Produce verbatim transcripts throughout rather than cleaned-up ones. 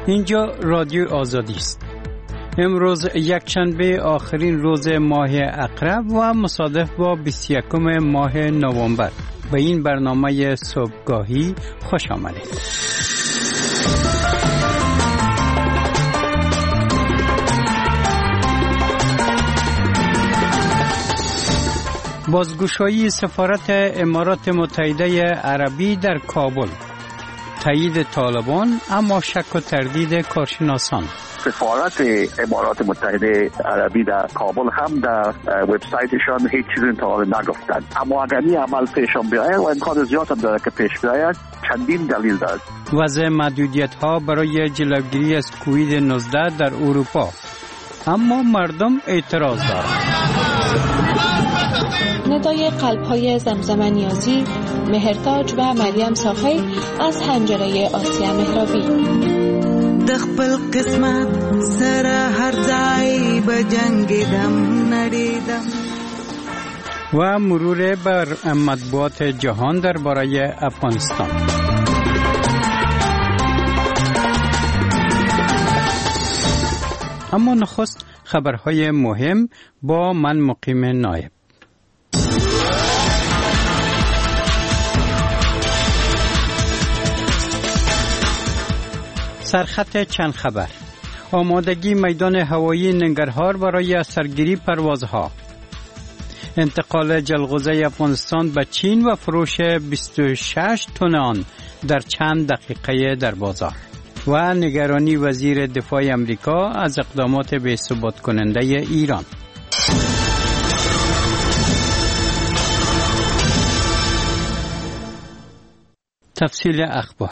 اینجا رادیو آزادی است. امروز یکشنبه آخرین روز ماه عقرب و مصادف با بیست و یکم ماه نوامبر. به این برنامه صبحگاهی خوش آمدید. بازگشایی سفارت امارات متحده عربی در کابل، تایید طالبان اما شک و تردید کارشناسان. سفارت امارات متحده عربی در کابل هم در وبسایتشان هیچ چیزی تا حالا نگفتند، اما اگر این عمل پیشم بیاید و امکان زیاد هم داره که پیش بیاید، چندین دلیل دارد. وضع محدودیت ها برای جلوگیری از کووید نوزده در اروپا، اما مردم اعتراض دارند. ندای قلب‌های زمزم نیازی، مهرتاج و مریم صافی از حنجره آسیا مهرابی. دخبل قسمت سر هر ځای بجنگیدم نریدم. و مرور بر مطبوعات جهان درباره افغانستان. اما نخست خبرهای مهم با من مقیم نایب. سرخط چند خبر. آمادگی میدان هوایی ننگرهار برای سرگیری پروازها. انتقال جلغوزه افغانستان به چین و فروش بیست و شش تن آن در چند دقیقه در بازار. و نگرانی وزیر دفاع امریکا از اقدامات بی‌ثبات کننده ایران. تفصیل اخبار.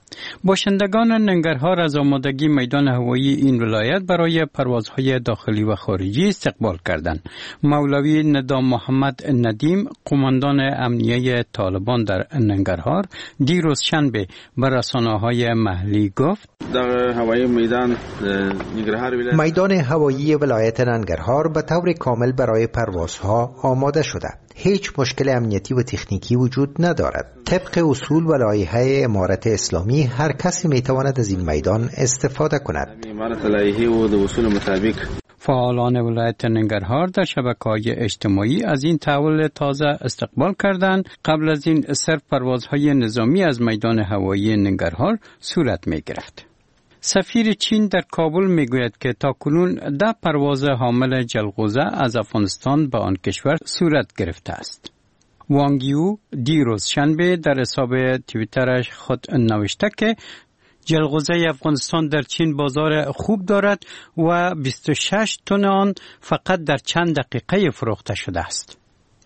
باشندگان ننگرهار از آمادگی میدان هوایی این ولایت برای پروازهای داخلی و خارجی استقبال کردند. مولوی ندام محمد ندیم، قماندان امنیه طالبان در ننگرهار، دیروز شنبه به رسانه‌های محلی گفت: در هوایی میدان ننگرهار میدان هوایی ولایت ننگرهار به طور کامل برای پروازها آماده شده. هیچ مشکل امنیتی و تکنیکی وجود ندارد. طبق اصول و لایحه امارت اسلامی هر کسی میتواند از این میدان استفاده کند. امارت لایحه و اصول مطابق. فعالان ولایت ننگرهار در شبکه‌های اجتماعی از این تحول تازه استقبال کردند. قبل از این صرف پروازهای نظامی از میدان هوایی ننگرهار صورت می‌گرفت. سفیر چین در کابل میگوید که تاکنون ده پرواز حامل جلغوزه از افغانستان به آن کشور صورت گرفته است. وانگ یو دیروز شنبه در حساب توییترش خود نوشته که جلغوزه افغانستان در چین بازار خوب دارد و بیست و شش تن آن فقط در چند دقیقه فروخته شده است.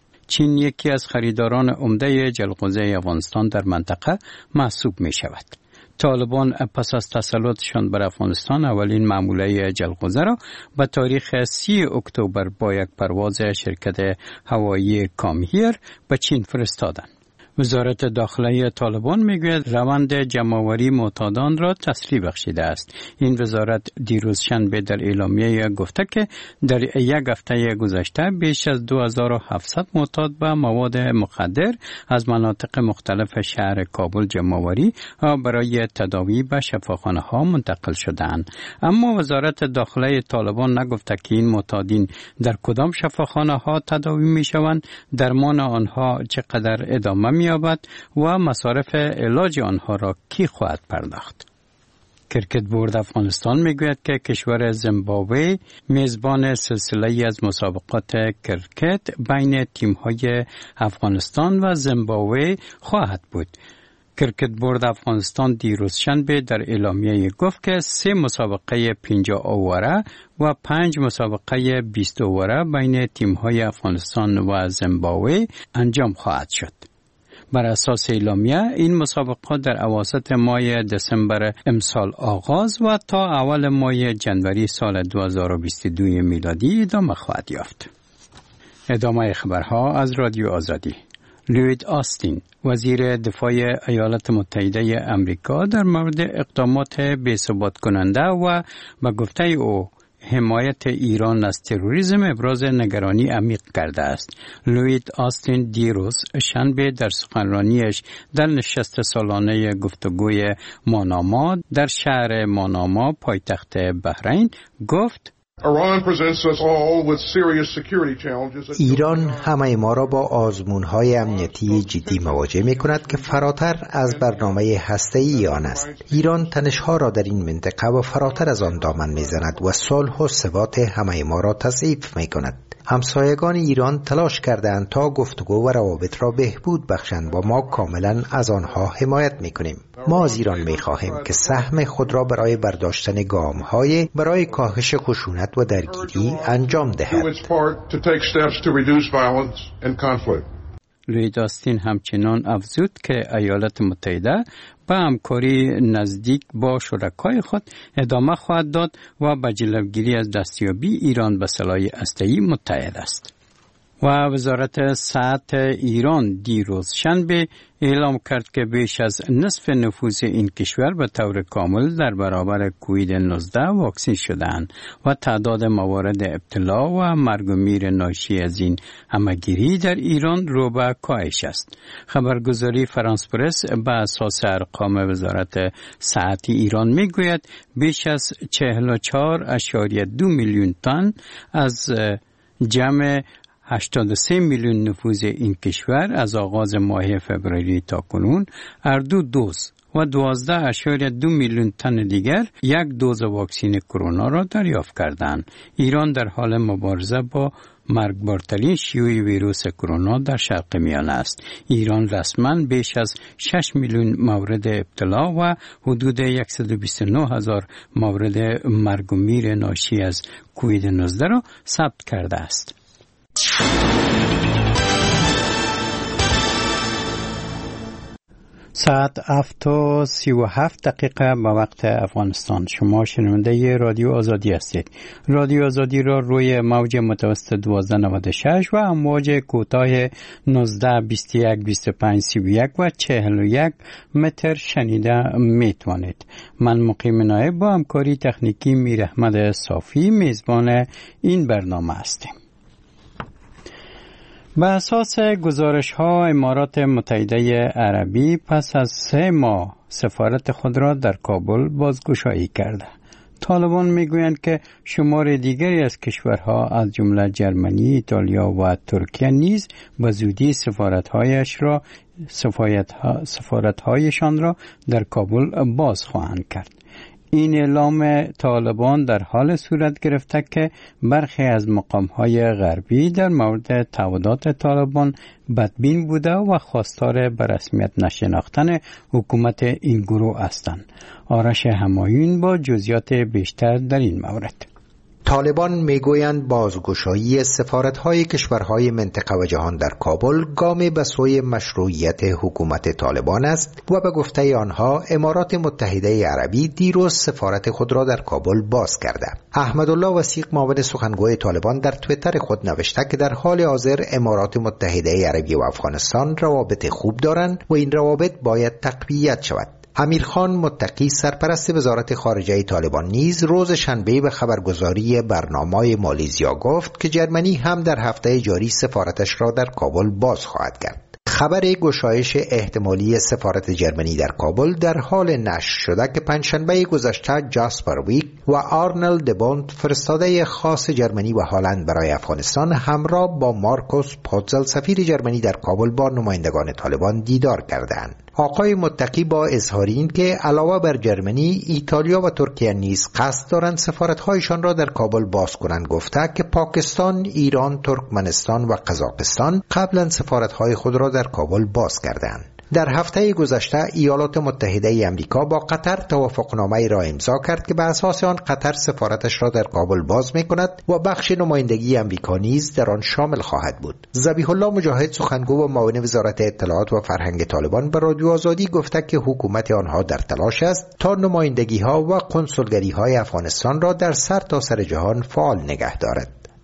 چین یکی از خریداران عمده جلغوزه افغانستان در منطقه محسوب می شود. طالبان پس از تسلطشان بر افغانستان اولین معموله جلغوزه را به تاریخ سی اکتبر با یک پرواز شرکت هوایی کامهیر به چین فرستادند. وزارت داخلی طالبان میگوید روند جمع‌آوری معتادان را تسریع بخشیده است. این وزارت دیروز شنبه در اعلامیه گفته که در یک هفته گذشته بیش از دو هزار و هفتصد معتاد به مواد مخدر از مناطق مختلف شهر کابل جمع‌آوری و برای تداوی به شفاخانه‌ها منتقل شدند. اما وزارت داخلی طالبان نگفته که این معتادین در کدام شفاخانه‌ها تداوی می‌شوند، درمان آنها چقدر ادامه می یابد و مصارف علاج آنها را کی خواهد پرداخت. کرکت بورد افغانستان میگوید که کشور زیمبابوه میزبان سلسله از مسابقات کرکت بین تیم‌های افغانستان و زیمبابوه خواهد بود. کرکت بورد افغانستان دیروز شنبه در اعلامیه گفت که سه مسابقه پنجاه اووره و پنج مسابقه بیست اووره بین تیم‌های افغانستان و زیمبابوه انجام خواهد شد. بر اساس اعلامیه این مسابقات در اواسط ماه دسامبر امسال آغاز و تا اول ماه جنوری سال دو هزار و بیست و دو میلادی ادامه خواهد یافت. ادامه خبرها از رادیو آزادی. لوید آستین، وزیر دفاع ایالات متحده امریکا، در مورد اقدامات بی‌ثبات کننده و به گفته او حمایت ایران از تروریسم ابراز نگرانی عمیق کرده است. لوید آستین دیروز شنبه در سخنرانیش در نشست سالانه گفتگوی ماناما در شهر ماناما پایتخت بحرین گفت ایران همه ما را با آزمون‌های امنیتی جدی مواجه می‌کند که فراتر از برنامه هسته‌ای آن است. ایران تنش‌ها را در این منطقه و فراتر از آن دامن می‌زند و صلح و ثبات همه ما را تضعیف می‌کند. همسایگان ایران تلاش کردند تا گفتگو و روابط را بهبود بخشند و ما کاملا از آنها حمایت می‌کنیم. ما از ایران می‌خواهیم که سهم خود را برای برداشتن گام‌های برای کاهش خشونت و درگیری انجام دهد. لوید آستین همچنان افزود که ایالات متحده به همکاری نزدیک با شرکای خود ادامه خواهد داد و به جلوگیری از دستیابی ایران به سلاح هسته‌ای متحد است. و وزارت صحت ایران دیروز شنبه اعلام کرد که بیش از نصف نفوس این کشور به طور کامل در برابر کووید نوزده واکسین شدند و تعداد موارد ابتلا و مرگ و میر ناشی از این همه‌گیری در ایران رو به کاهش است. خبرگزاری فرانس پرس به اساس ارقام وزارت صحت ایران میگوید بیش از چهل و چهار ممیز دو میلیون تن از جمع هشتاد و سه میلیون نفوس این کشور از آغاز ماه فوریه تا کنون هر دو دوز و دوازده اشاری دو میلیون تن دیگر یک دوز واکسن کرونا را دریافت کردند. ایران در حال مبارزه با مرگبارترین شیوع ویروس کرونا در شرق میانه است. ایران رسما بیش از شش میلیون مورد ابتلا و حدود صد و بیست و نه هزار مورد مرگ و میر ناشی از کووید نوزده را ثبت کرده است. ساعت هفت و سی و هفت دقیقه به وقت افغانستان. شما شنونده رادیو آزادی هستید. رادیو آزادی را روی موج متوسط دوازده نود و شش و امواج کوتاه نوزده بیست و یک بیست و پنج سی و یک و چهل و یک متر شنیده میتوانید. من مقیم نایب با همکاری تکنیکی میر احمد صافی میزبان این برنامه هستیم. به اساس گزارش ها امارات متحده عربی پس از سه ماه سفارت خود را در کابل بازگشایی کرده. طالبان میگویند که شمار دیگری از کشورها از جمله جرمنی، ایتالیا و ترکیه نیز به زودی سفارت‌هایش را سفارت‌هایشان را در کابل باز خواهند کرد. این اعلام طالبان در حال صورت گرفته که برخی از مقام‌های غربی در مورد تعهدات طالبان بدبین بوده و خواستار به رسمیت نشناختن حکومت این گروه هستند. آرش همایون با جزئیات بیشتر در این مورد. طالبان میگویند بازگشایی سفارت‌های کشورهای منطقه و جهان در کابل گامی به سوی مشروعیت حکومت طالبان است و به گفته آنها امارات متحده عربی دیروز سفارت خود را در کابل باز کرده. احمدالله وثیق معاون سخنگوی طالبان در توییتر خود نوشته که در حال حاضر امارات متحده عربی و افغانستان روابط خوب دارند و این روابط باید تقویت شود. امیرخان متقی سرپرست وزارت خارجه طالبان نیز روز شنبه به خبرگزاری برنامه مالیزیا گفت که جرمنی هم در هفته جاری سفارتش را در کابل باز خواهد کرد. خبر گشایش احتمالی سفارت جرمنی در کابل در حال نشر شده که پنجشنبه گذشته جاسپر ویک و آرنل دبونت فرستاده خاص جرمنی و هلند برای افغانستان همراه با مارکوس پوتزل سفیر جرمنی در کابل با نمایندگان طالبان دیدار کردند. آقای متقی با اظهار این که علاوه بر جرمنی، ایتالیا و ترکیه نیز قصد دارند سفارت‌هایشان را در کابل باز کنند گفته که پاکستان، ایران، ترکمنستان و قزاقستان قبلا سفارت‌های خود را در کابل باز کردند. در هفته گذشته ایالات متحده آمریکا با قطر توافقنامه‌ای را امضا کرد که به اساس آن قطر سفارتش را در کابل باز می‌کند و بخش نمایندگی آمریکا نیز در آن شامل خواهد بود. ذبیح الله مجاهد سخنگو و معاون وزارت اطلاعات و فرهنگ طالبان به رادیو آزادی گفته که حکومت آنها در تلاش است تا نمایندگی‌ها و قنصلگری‌های افغانستان را در سرتاسر جهان فعال نگه دارد.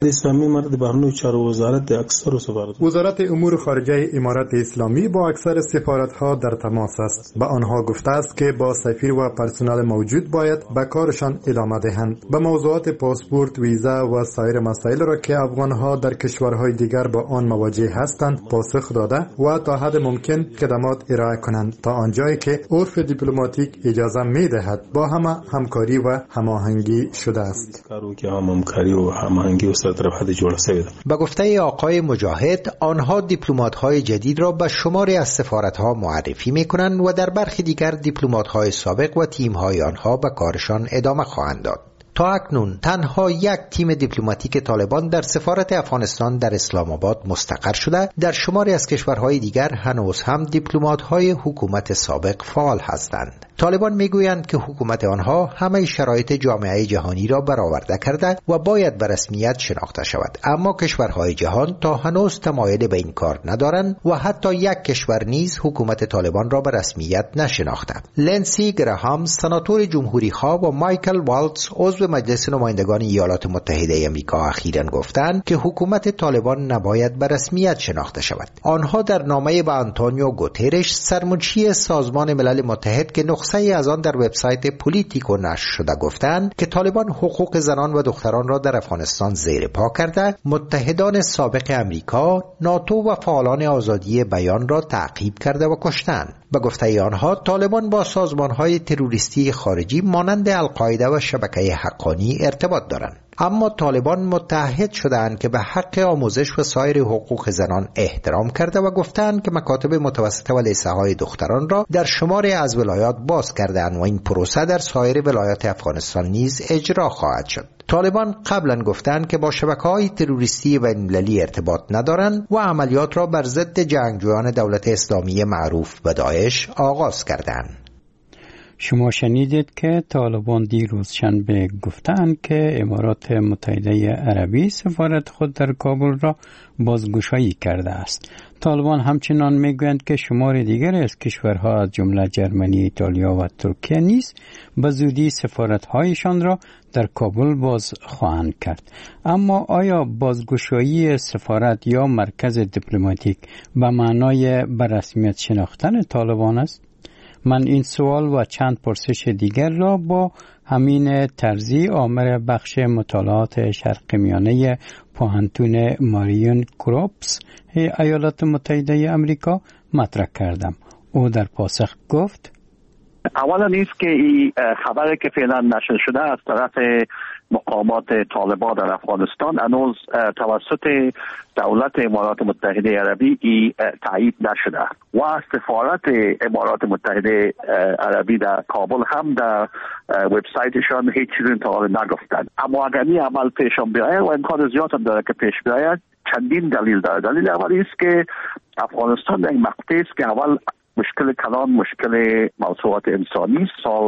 اسلامی امارت بهرنی چهار وزارت اکثر سفارت وزارت امور خارجه امارت اسلامی با اکثر سفارت‌ها در تماس است. به آنها گفته است که با سفیر و پرسنل موجود باید به کارشان ادامه دهند. به موضوعات پاسپورت، ویزا و سایر مسائل را که افغان‌ها در کشورهای دیگر با آن مواجه هستند پاسخ داده و تا حد ممکن خدمات ارائه کنند تا آنجایی که عرف دیپلماتیک اجازه می‌دهد با همه همکاری و هماهنگی شده است. کارو که هم همکاری و هماهنگی و سرطرف جوړ شوی. به گفته آقای مجاهد، آنها دیپلمات‌های جدید را به شماری از سفارت‌ها معرفی می‌کنند و در برخی دیگر دیپلمات‌های سابق و تیم‌های آنها به کارشان ادامه خواهند داد. تا اکنون تنها یک تیم دیپلماتیک طالبان در سفارت افغانستان در اسلام آباد مستقر شده. در شماری از کشورهای دیگر هنوز هم دیپلمات‌های حکومت سابق فعال هستند. طالبان میگویند که حکومت آنها همه شرایط جامعه جهانی را برآورده کرده و باید به رسمیت شناخته شود، اما کشورهای جهان تا هنوز تمایل به این کار ندارند و حتی یک کشور نیز حکومت طالبان را به رسمیت نشناخته. لنسی گراهام سناتور جمهوری خواه و مایکل والتز عضو مجلس نمایندگان ایالات متحده آمریکا اخیراً گفتند که حکومت طالبان نباید به رسمیت شناخته شود. آنها در نامه به آنتونیو گوترش سرمنشی سازمان ملل متحد که نسخه از آن در وبسایت پولیتیکو نشر شده گفتند که طالبان حقوق زنان و دختران را در افغانستان زیر پا کرده، متحدان سابق امریکا، ناتو و فعالان آزادی بیان را تعقیب کرده و کشتند. به گفته آنها طالبان با سازمان‌های تروریستی خارجی مانند القاعده و شبکه حقانی ارتباط دارند. اما طالبان متحد شدند که به حق آموزش و سایر حقوق زنان احترام کرده و گفتند که مکاتب متوسطه و لیسه‌های دختران را در شماری از ولایات باز کردند و این پروسه در سایر ولایات افغانستان نیز اجرا خواهد شد. طالبان قبلا گفتند که با شبکه‌های تروریستی بین‌المللی ارتباط ندارند و عملیات را بر ضد جنگجویان دولت اسلامی معروف به داعش آغاز کردند. شما شنیدید که طالبان دیروز شنبه گفتند که امارات متحده عربی سفارت خود در کابل را بازگشایی کرده است. طالبان همچنان میگویند که شمار دیگر از کشورها از جمله جرمنی، ایتالیا و ترکیه نیز به زودی سفارت‌هایشان را در کابل باز خواهند کرد. اما آیا بازگشایی سفارت یا مرکز دیپلماتیک به معنای به رسمیت شناختن طالبان است؟ من این سوال و چند پرسش دیگر را با همین ترزی، آمر بخش مطالعات شرق میانه پوهنتون ماریون کروپس ایالات متحده آمریکا مطرح کردم. او در پاسخ گفت: اولا نیست که این خبری که فعلا نشر شده از طرف مقامات طالبان در افغانستان هنوز توسط دولت امارات متحده عربی ای تایید نشده و سفارت امارات متحده عربی در کابل هم در وبسایتشان هیچ چیزی تا حالا نگفتند. اما اگر این عمل پیشم بیاید و امکان زیاد هم داره که پیش بیاید، چندین دلیل داره. دلیل اولی است که افغانستان در این مقطع است که اول مشکل کلان، مشکل موضوعات انسانی، سال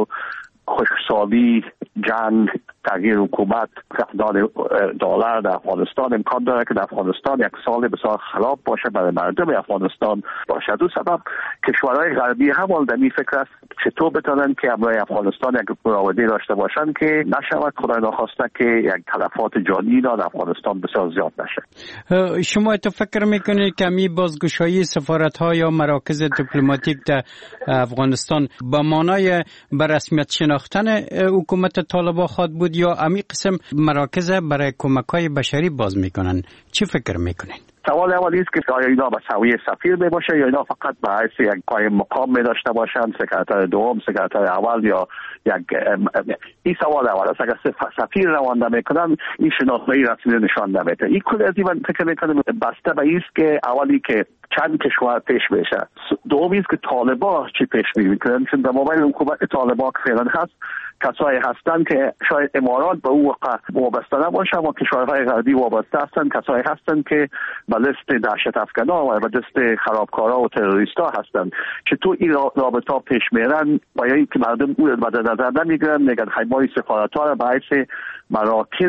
خشکسالی، جنگ، تغییر حکومت، فقدان دلار در افغانستان امکان داره که در افغانستان یک سال بسیار خراب باشه برای مردم افغانستان باشه. دو سبب کشورهای غربی هم در این فکر است چطور بتونن که برای افغانستان یک مراوده داشته باشن که نشود خدای نخواسته که یک تلفات جانی در افغانستان بسیار زیاد نشه. شما تو فکر میکنید که می بازگشایی سفارت‌ها یا مراکز دیپلماتیک در افغانستان با معنای به رسمیت شناختن حکومت طالبان خواهد بود یا امی قسم مراکز برای کمک‌های بشری باز میکنن؟ چی فکر میکنین؟ سوال اولی است که آیا اینا به سویه سفیر می باشه یا اینا فقط به حیث یک قایم مقام می داشته باشند، سکرتر دوم، سکرتر اول یا یک این سوال اول است. اگر سفیر روانده میکنن این شناسنامه رسمی نشان نمیده. این کل از این فکر میکنم بسته به این است که اولی که چند کشور پیش بشه، دومی است که طالبان چی پیش میکنن، چون در مقابل حکومت طالبان که فعلا هست کسایی هستند که شاید امارات به او وقت وابسته نباشه و کشورهای غربی وابسته هستند، کسایی هستند که به لیست دهشت افکنان و به لیست خرابکارا و تروریستا هستند. چطور این رابطه پیش میرن و یا اینکه مردم او رو مد نظر نمیگیرن، میگن حیمای سفارت‌ها را باعث مراکز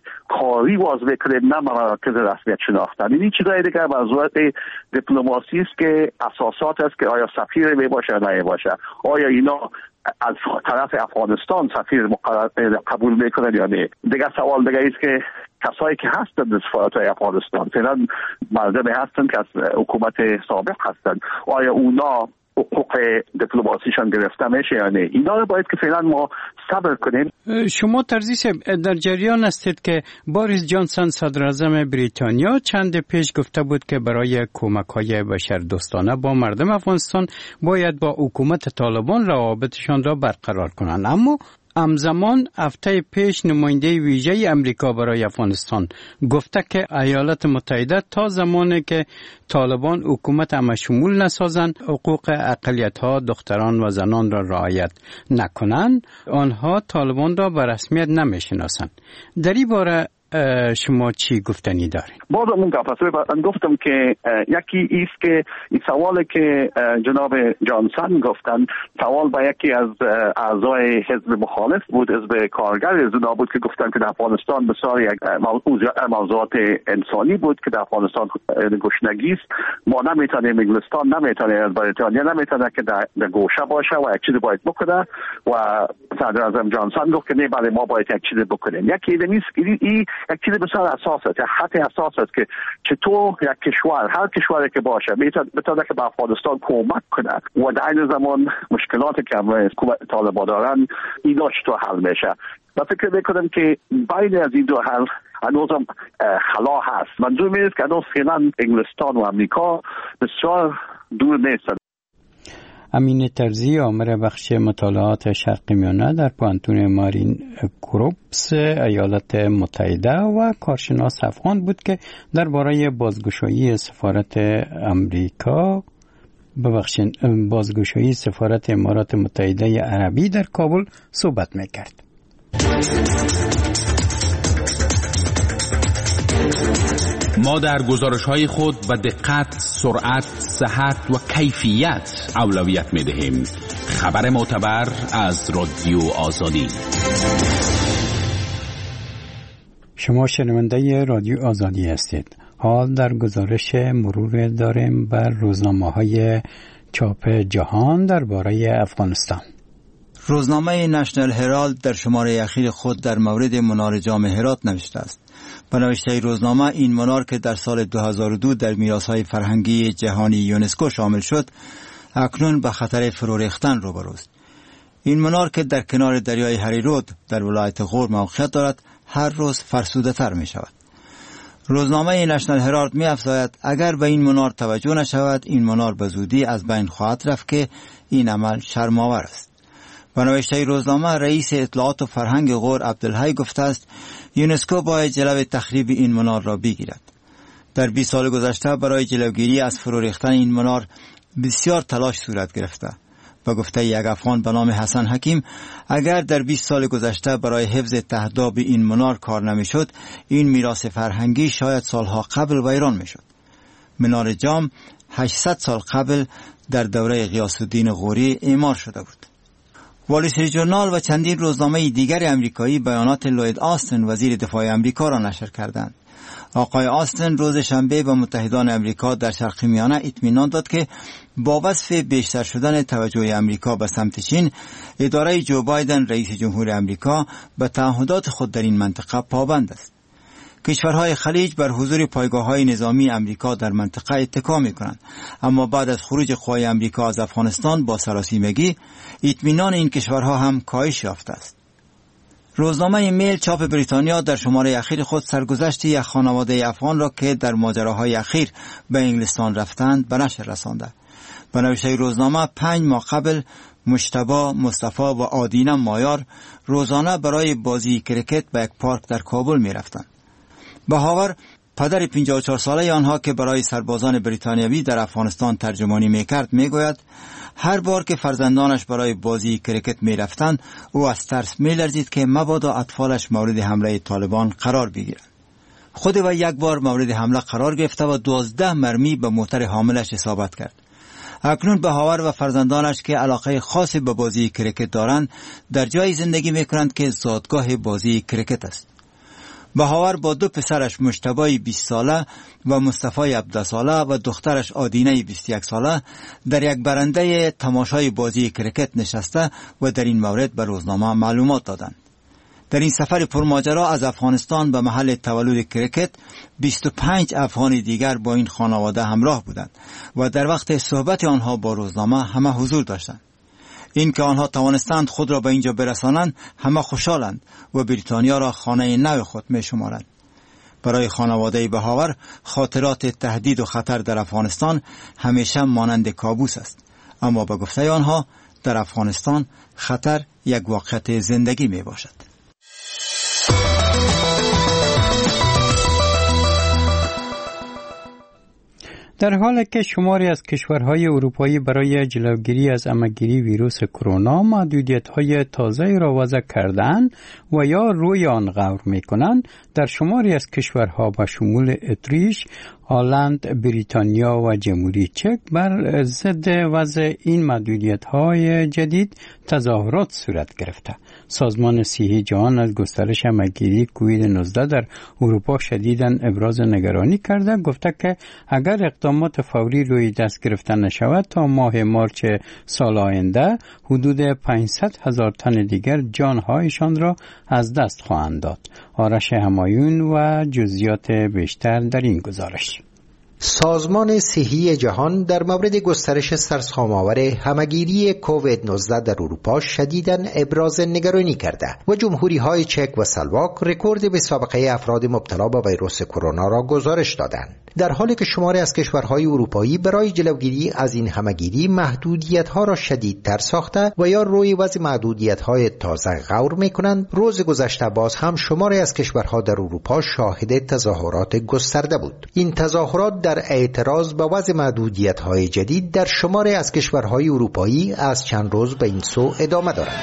کاری باز بکنیم، نه مراکز رسمیت شناختن. این چیزای دیگه موضوعات دیپلماسی است که اساسات است که آیا سفیر می باشه یا نه باشه، آیا اینا از طرف افغانستان سفیر مقرر قبول میکنن یا نه. دیگه سوال دیگه است که کسایی که هستند در سفارت‌های افغانستان فعلا مردمی هستند که از حکومت سابق هستند، آیا اونا حقوق دیپلماسیشان گرفته میشه یا نه؟ اینا رو باید که فعلا ما صبر کنیم. شما ترزیس در جریان هستید که باریس جانسون صدر اعظم بریتانیا چند پیش گفته بود که برای کمک‌های بشردوستانه با مردم افغانستان باید با حکومت طالبان روابطشان را برقرار کنند، اما همزمان هفته پیش نماینده ویژه امریکا برای افغانستان گفته که ایالات متحده تا زمانی که طالبان حکومت همشمول نسازند حقوق اقلیت‌ها دختران و زنان را رعایت نکنند آنها طالبان را به رسمیت نمیشناسند. در این باره شما چی گفتنی دارید؟ باز اون گفتم گفتم که یکی ایست که این سوالی که جناب جانسون گفتن سوال با یکی از اعضای حزب مخالف بود، حزب کارگر از اونا بود که گفتن که در افغانستان بسیار یک موضوعات انسانی بود که در افغانستان گشنگی است، ما نمیتونیم، انگلستان نمیتونه، از بریتانیا نمیتونه که در گوشه باشه و یک چیزی باید بکنه و صدر اعظم جانسون گفت که نه بله ما باید یک چیزی بکنیم. یکی نیست این یک چیز بسیار اساس است، خط اساس است که چطور یک کشور، هر کشوری که باشه بتونه که به افغانستان کمک کنه و در این زمان مشکلاتی که حکومت طالبان دارن اینا چطور حل میشه. من فکر میکنم که بین از این دو حل هنوزم خلا هست. منظور می است که هنوز فعلا انگلستان و امریکا بسیار دور نیستند. امین ترزی آمر بخش مطالعات شرقی میانه در پوانتون مارین کروپس ایالات متحده و کارشناس افغان بود که درباره بازگشایی سفارت امریکا ببخشید بازگشایی سفارت امارات متحده عربی در کابل صحبت میکرد. ما در گزارش‌های خود به دقت، سرعت، صحت و کیفیت اولویت می‌دهیم. خبر معتبر از رادیو آزادی. شما شنونده رادیو آزادی هستید. حال در گزارش مرور داریم بر روزنامه‌های چاپ جهان درباره افغانستان. روزنامه نشنل هرالد در شماره اخیر خود در مورد منار جام هرات نوشته است. به نوشته روزنامه این منار که در سال دو هزار و دو در میراث‌های فرهنگی جهانی یونسکو شامل شد، اکنون به خطر فرو ریختن روبروست. این منار که در کنار دریای هریرود در ولایت غور موقعیت دارد، هر روز فرسوده‌تر می شود. روزنامه نشنل هرالد می افزاید اگر به این منار توجه نشود، این منار به زودی از بین خواهد رفت که این عمل شرم‌آور است. به نوشته روزنامه رئیس اطلاعات و فرهنگ غور عبدالحی گفته است یونسکو باید جلوی تخریب این منار را بگیرد. در بیست سال گذشته برای جلوگیری از فرو ریختن این منار بسیار تلاش صورت گرفته. به گفته یک افغان به نام حسن حکیم، اگر در بیست سال گذشته برای حفظ تهداب این منار کار نمیشد، این میراث فرهنگی شاید سالها قبل ویران میشد. منار جام هشتصد سال قبل در دوره غیاث الدین غوری اعمار شده بود. وال استریت ژورنال و چندین روزنامه دیگر امریکایی بیانات لوید آستن وزیر دفاع امریکا را نشر کردند. آقای آستن روز شنبه به متحدان امریکا در شرق میانه اطمینان داد که با وصف بیشتر شدن توجه امریکا به سمت چین، اداره جو بایدن رئیس جمهور امریکا به تعهدات خود در این منطقه پابند است. کشورهای خلیج بر حضور پایگاه‌های نظامی امریکا در منطقه اتکا می‌کنند، اما بعد از خروج قوای امریکا از افغانستان با سراسیمگی اطمینان این کشورها هم کاهش یافته است. روزنامه میل چاپ بریتانیا در شماره اخیر خود سرگذشت یک خانواده افغان را که در ماجراهای اخیر به انگلستان رفتند به نشر رسانده. به نوشته روزنامه پنج ماه قبل مجتبی، مصطفی و آدینه مایار روزانه برای بازی کرکت به یک پارک در کابل می رفتند. بهاور پدر پنجاه و چهار ساله آنها که برای سربازان بریتانیایی در افغانستان ترجمانی میکرد میگوید هر بار که فرزندانش برای بازی کرکت میرفتند او از ترس میلرزید که مبادا اطفالش مورد حمله طالبان قرار بگیرند. خود و یک بار مورد حمله قرار گرفته و دوازده مرمی به موتر حاملش اصابت کرد. اکنون بهاور و فرزندانش که علاقه خاصی به بازی کرکت دارند در جای زندگی میکنند که زادگاه بازی کرکت است. بهاور با دو پسرش مجتبی بیست ساله و مصطفی هفده ساله و دخترش آدینه بیست و یک ساله در یک برنده تماشای بازی کرکت نشسته و در این مورد به روزنامه معلومات دادند. در این سفر پرماجرا از افغانستان به محل تولد کرکت بیست و پنج افغان دیگر با این خانواده همراه بودند و در وقت صحبت آنها با روزنامه همه حضور داشتند. این که آنها توانستند خود را به اینجا برسانند همه خوشحالند و بریتانیا را خانه نو خود می شمارند. برای خانواده بهاور خاطرات تهدید و خطر در افغانستان همیشه مانند کابوس است، اما به گفته آنها در افغانستان خطر یک واقعیت زندگی می باشد. در حالی که شماری از کشورهای اروپایی برای جلوگیری از عمه‌گیری ویروس کرونا محدودیت‌های تازه‌ای را وضع کردند و یا روی آن غور می‌کنند، در شماری از کشورها به شمول اتریش، هلند، بریتانیا و جمهوری چک بر ضد وضع این محدودیت‌های جدید تظاهرات صورت گرفته. سازمان صحی جهان از گسترش عمه‌گیری کووید نوزده در اروپا شدیداً ابراز نگرانی کرده، گفته که اگر اقدامات فوری روی دست گرفته نشود تا ماه مارچ سال آینده حدود پانصد هزار تن دیگر جانهایشان را از دست خواهند داد. آرش همایون و جزئیات بیشتر در این گزارش. سازمان صحی جهان در مورد گسترش سرسام‌آور همه‌گیری کووید نوزده در اروپا شدیداً ابراز نگرانی کرده و جمهوری‌های چک و سلواک رکورد به سابقه افراد مبتلا به ویروس کرونا را گزارش دادند. در حالی که شماری از کشورهای اروپایی برای جلوگیری از این همه‌گیری محدودیت‌ها را شدیدتر ساخته و یا روی وضع محدودیت‌های تازه غور می‌کنند، روز گذشته باز هم شماری از کشورها در اروپا شاهد تظاهرات گسترده بود. این تظاهرات در اعتراض به وضع محدودیت‌های جدید در شماری از کشورهای اروپایی از چند روز به این سو ادامه دارد.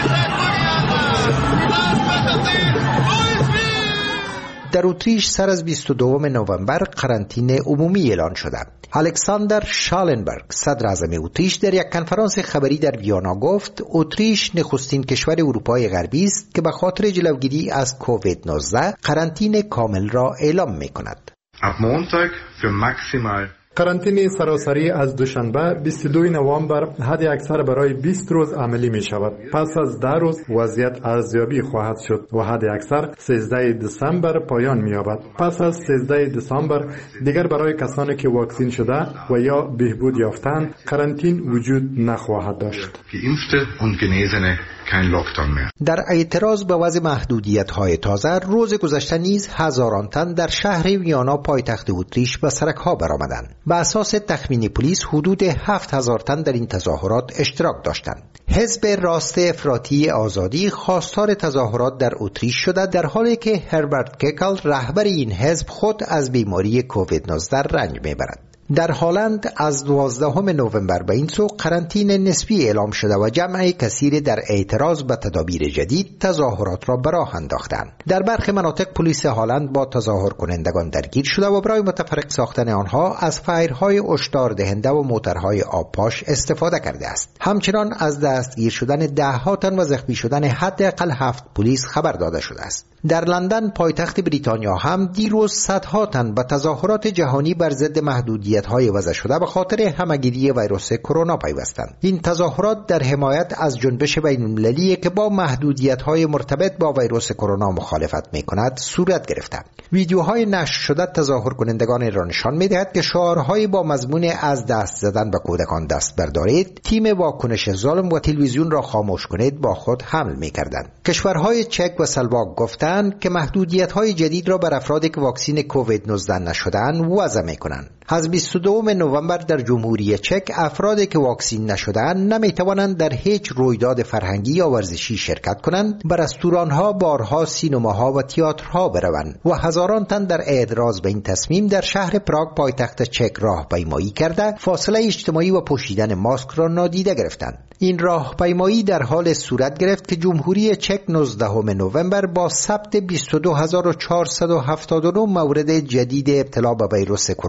در اتریش سر از بیست و دوم نوامبر قرنطینه عمومی اعلان شده. الکساندر شالنبرگ صدر اعظم اتریش در یک کنفرانس خبری در ویانا گفت اتریش نخستین کشور اروپای غربی است که به خاطر جلوگیری از کووید نوزده قرنطینه کامل را اعلام می‌کند. Ab Montag für maximal قرنطینه سراسری از دوشنبه بیست و دوم نوامبر حد اکثر برای بیست روز عملی می شود. پس از ده روز وضعیت ارزیابی خواهد شد و حد اکثر سیزده دسامبر پایان می یابد. پس از سیزده دسامبر دیگر برای کسانی که واکسین شده و یا بهبود یافتند قرنطین وجود نخواهد داشت. Geimpfte und Genesene kein Lockdown mehr. در اعتراض به وضع محدودیت‌های تازه روز گذشته نیز هزاران تن در شهر ویانا پایتخت اتریش به سرک‌ها برآمدند. به اساس تخمین پلیس حدود هفت هزار تن در این تظاهرات اشتراک داشتند. حزب راست افراطی آزادی خواستار تظاهرات در اتریش شده، در حالی که هربرت کیکل رهبر این حزب خود از بیماری کووید نوزده رنج میبرد. در هلند از دوازدهم نوامبر به این سو قرنطینه نسبی اعلام شده و جمع کثیر در اعتراض به تدابیر جدید تظاهرات را به راه انداختند. در برخی مناطق پلیس هلند با تظاهر کنندگان درگیر شده و برای متفرق ساختن آنها از فایرهای هشدار دهنده و موترهای آبپاش استفاده کرده است. همچنان از دستگیر شدن ده ها تن و زخمی شدن حداقل هفت پلیس خبر داده شده است. در لندن پایتخت بریتانیا هم دیروز صدها تن به تظاهرات جهانی بر ضد محدودیت‌های وضع شده به خاطر همه‌گیری ویروس کرونا پیوستند. این تظاهرات در حمایت از جنبش بین‌المللی که با محدودیت‌های مرتبط با ویروس کرونا مخالفت می‌کند صورت گرفته. ویدیوهای نشر شده تظاهر کنندگان را نشان می‌دهد که شعارهای با مضمون از دست زدن به کودکان دست بردارید، تیم واکنش ظلم و تلویزیون را خاموش کنید با خود حمل می‌کردند. کشورهای چک و سلواک گفتند که محدودیت‌های جدید را بر افرادی که واکسین کووید نوزده نشده‌اند وضع می‌کنند. از بیست و دوم نوامبر در جمهوری چک افرادی که واکسین نشده‌اند نمی‌توانند در هیچ رویداد فرهنگی یا ورزشی شرکت کنند، به رستوران‌ها، بارها، سینماها و تئاترها بروند و هزاران تن در اعتراض به این تصمیم در شهر پراگ پایتخت چک راهپیمایی کرده فاصله اجتماعی و پوشیدن ماسک را نادیده گرفتند. این راهپیمایی در حال صورت گرفت که جمهوری چک نوزدهم نوامبر با ثبت بیست و دو هزار و چهارصد و هفتاد و نه مورد جدید ابتلا به ویروس کرونا در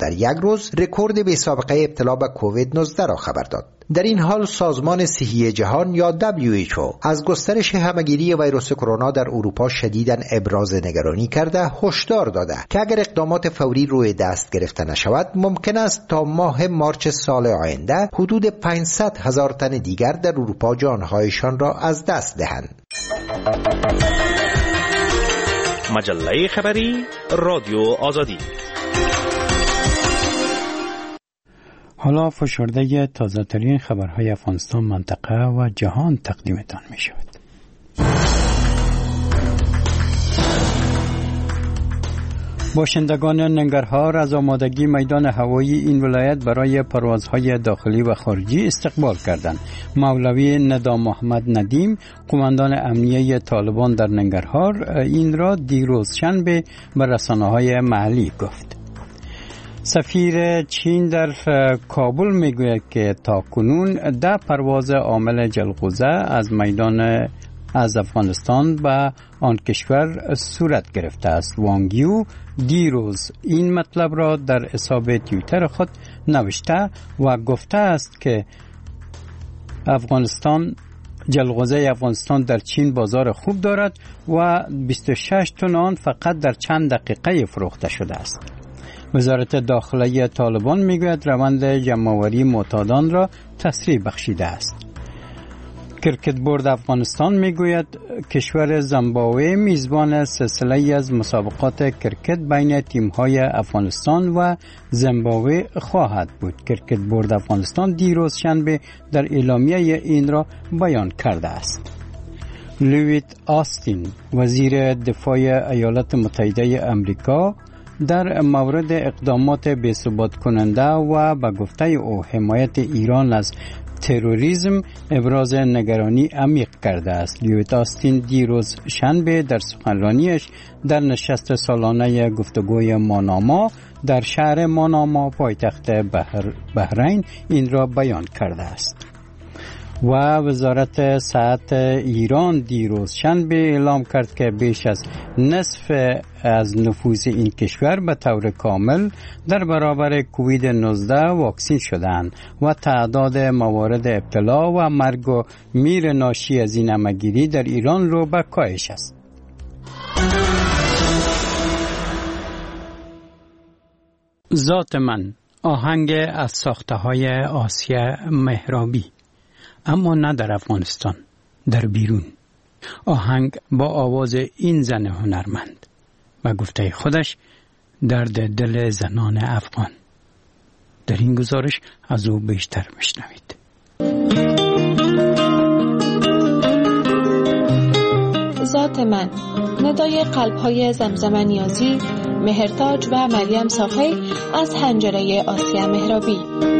در یک روز رکورد بی سابقه ابتلا به کووید نوزده را خبر داد. در این حال سازمان صحی جهان یا دبلیو اچ او از گسترش همهگیری ویروس کرونا در اروپا شدیداً ابراز نگرانی کرده هشدار داده که اگر اقدامات فوری روی دست گرفته نشود ممکن است تا ماه مارچ سال آینده حدود پانصد هزار تن دیگر در اروپا جانهایشان را از دست دهند. مجله خبری رادیو آزادی. حالا فشرده تازه ترین خبرهای افغانستان، منطقه و جهان تقدیمتان می شود. باشندگان ننگرهار از آمادگی میدان هوایی این ولایت برای پروازهای داخلی و خارجی استقبال کردند. مولوی ندام محمد ندیم، قماندان امنیه طالبان در ننگرهار، این را دیروز شنبه به رسانه‌های محلی گفت. سفیر چین در کابل میگوید که تاکنون ده پرواز عامل جلغوزه از میدان از افغانستان به آن کشور صورت گرفته است. وانگ یو دیروز این مطلب را در حساب توییتر خود نوشته و گفته است که افغانستان جلغوزه افغانستان در چین بازار خوب دارد و بیست و شش تن آن فقط در چند دقیقه فروخته شده است. وزارت داخلی طالبان میگوید روند جمع‌آوری معتادان را تسریع بخشیده است. کرکت بورد افغانستان میگوید کشور زیمبابوه میزبان سلسله از مسابقات کرکت بین تیم‌های افغانستان و زیمبابوه خواهد بود. کرکت بورد افغانستان دیروز شنبه در اعلامیه این را بیان کرده است. لوید آستین، وزیر دفاع ایالات متحده آمریکا، در مورد اقدامات بی‌ثبات کننده و به گفته او حمایت ایران از تروریسم ابراز نگرانی عمیق کرده است. لیوید آستین دیروز شنبه در سخنرانیش در نشست سالانه گفتگوی ماناما در شهر ماناما پایتخت بحر بحرین این را بیان کرده است. و وزارت صحت ایران دیروز شنبه اعلام کرد که بیش از نصف از نفوس این کشور به طور کامل در برابر کووید نوزده واکسین شدند و تعداد موارد ابتلا و مرگ و میر ناشی از این همه‌گیری در ایران رو به کاهش است. ذات من، آهنگ از ساخته‌های آسیا مهرابی، اما نه در افغانستان، در بیرون. آهنگ با آواز این زن هنرمند و گفته خودش درد دل زنان افغان. در این گزارش از او بیشتر میشنوید. ذات من، ندای قلب‌های زمزم نیازی، مهرتاج و مریم صافی از حنجره آسیا مهرابی.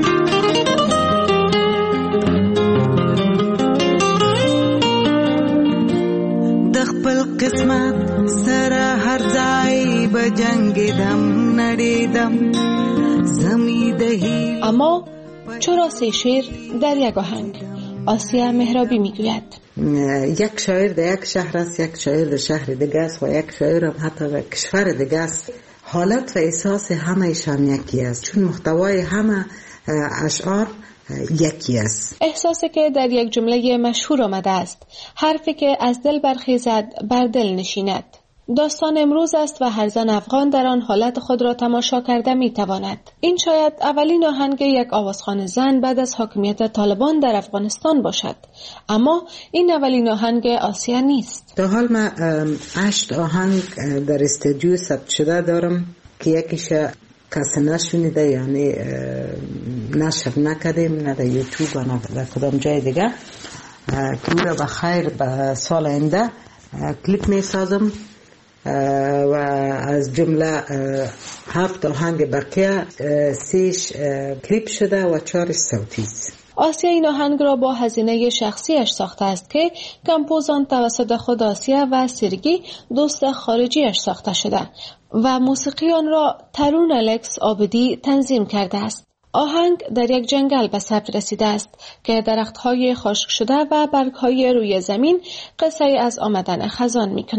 قسمت سر هر ځای به جنگ دم نړیدم زمی دهی. اما چرا سه شعر در یک آهنگ؟ آسیا مهرابی میگوید یک شاعر در یک شهر است، یک شاعر در شهر دیگه است و یک شاعر هم حتی در کشور دیگه است. حالت و احساس همه‌شان یکی است، چون محتوای همه اشعار یکی است. احساسی که در یک جمله مشهور آمده است، حرفی که از دل برخیزد بر دل نشیند. داستان امروز است و هر زن افغان در آن حالت خود را تماشا کرده می تواند. این شاید اولین آهنگ یک آوازخوان زن بعد از حاکمیت طالبان در افغانستان باشد، اما این اولین آهنگ آسیا نیست. تا حال من هشت آهنگ در استودیو ثبت شده دارم که یکیش کسی نشونیده، یعنی نشر نکردیم، نه در یوتیوب و نه در کدام جای دیگه، که او را به خیر به سال آینده کلیپ می سازم و از جمله هفت آهنگ بقیه سیش کلیپ شده و چارش صوتی است. آسیا این آهنگ را با هزینه شخصیش ساخته است که کمپوزان توسط خود آسیا و سرگی دوست خارجیش ساخته شده و موسیقی آن را ترون الکس عابدی تنظیم کرده است. آهنگ در یک جنگل به ثبت رسیده است که درخت‌های خشک شده و برگ‌های روی زمین قصه از آمدن خزان می‌کنند.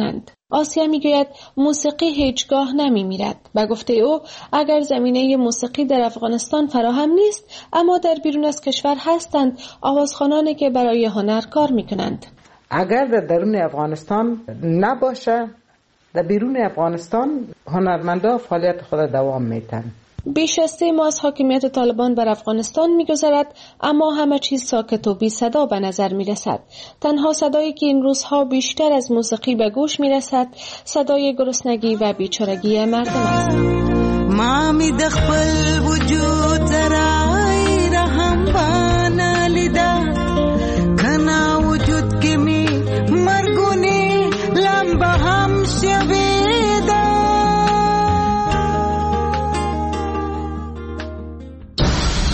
آسیا میگوید موسیقی هیچگاه نمی میرد. به گفته او اگر زمینه موسیقی در افغانستان فراهم نیست اما در بیرون از کشور هستند آوازخوانانی که برای هنر کار میکنند. اگر در درون افغانستان نباشه در بیرون افغانستان هنرمندا فعالیت خود دوام میتن. بیش از سه ماه از حاکمیت طالبان بر افغانستان می‌گذرد اما همه چیز ساکت و بی صدا به نظر می‌رسد. تنها صدایی که این روزها بیشتر از موسیقی به گوش می‌رسد صدای گرسنگی و بیچارگی مردم است. ما می د خپل وجود سره